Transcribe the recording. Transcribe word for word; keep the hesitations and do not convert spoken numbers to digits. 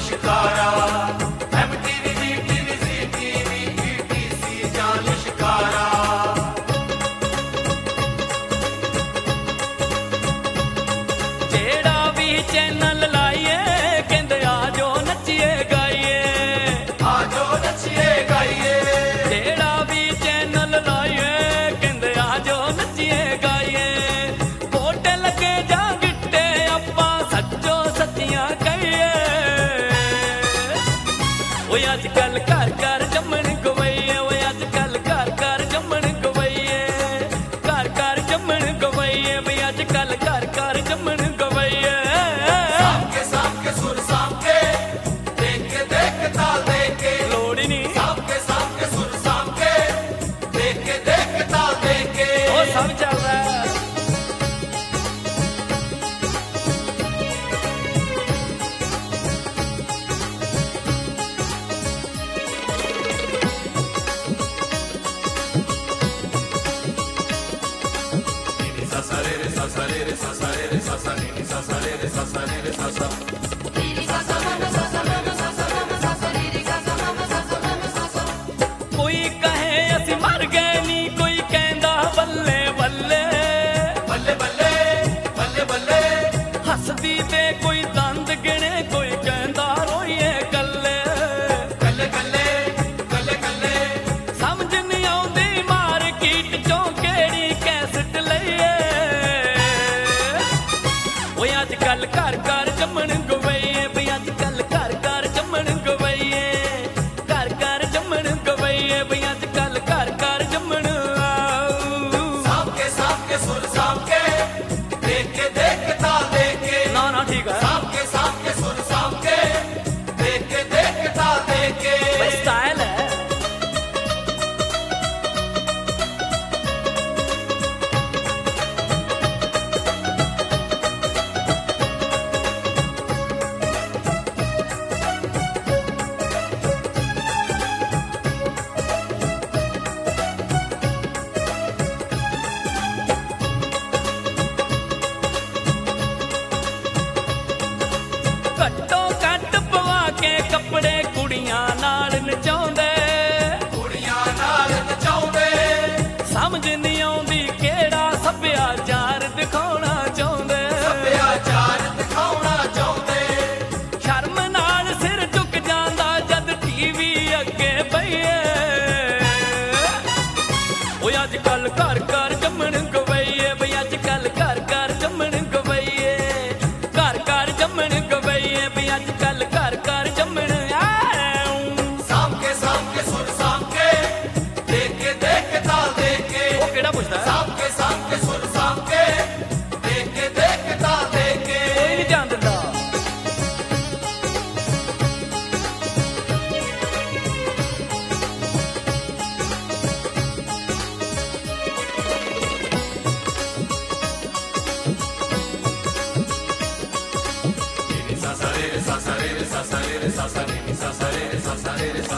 लिशकारा MTV Zee TV Zee TV ETC जां लिशकारा जेड़ा भी चैनल लाइए कहंदे आजो नचिए गाइए आजो नचिए गाइए जेड़ा भी चैनल लाइए कहंदे आजो नचिए गाइए वोट लगे जा गिट्टे अप्पा सच्चो सच्चियां कहिए ओए अजकल घर घर जम्मण गवैये ओए अजकल घर घर जम्मण गवैये घर घर जम्मण गवैये वे अजकल घर घर जम्मण गवैये साम के साम के सुर साम के देख के देख के ताल देख के लोड़ ही नहीं साम के साम के सुर साम के देख के देख के ताल देख के ओ सब चल रहा है सा सा रे रे सा सा रे रे सा सा रे रे सा सा नी नी सा सा रे रे सा सा रे रे सा सा कोई कहे असी मर गए नी कोई कहंदा बल्ले बल्ले बल्ले बल्ले बल्ले बल्ले हसदी ते कोई दंद गिणे कोई कहंदा रोइए कल्ले कल्ले कल्ले कल्ले कल्ले समझ नहीं आउंदी मार्केट चों केड़ी कैसेट लईए ओए अजकल घर घर जम्मण गवैये वे अजकल घर घर जम्मण गवैये घर घर जम्मण गवैये वे अजकल घर घर जम्मण आऊ साम के साम के सुर साम के देख के देख के ताल देख के ना ना ठीक है साम के साम के सुर साम के देख के देख के ताल देख के भाई स्टाइल है घट्टो घट पवा के कपड़े कुड़ियां नाल नचाउंदे कुड़ियां नाल नचाउंदे समझ नहीं आउंदी केड़ा सभ्याचार दिखाउणा चाहुंदे सभ्याचार दिखाउणा चाहुंदे शर्म नाल सिर झुक जांदा जद टीवी अगे बईए ओए अजकल घर घर जम्मण गवैये वे अजकल घर घर जम्मण गवैये घर घर जम्मण गवैये वे अजकल घर घर जम्मण आऊं साम के साम के सुर साम के देख के देख के ताल देख के ओ केड़ा पुछदा साम के साम के सुर साम के देख के देख के ताल देख के कोई नहीं जान दिंदा नी सा सा रे रे सा सा रे रे सा सा रे रे सा सा नी नी सा सा रे रे सा सा रे रे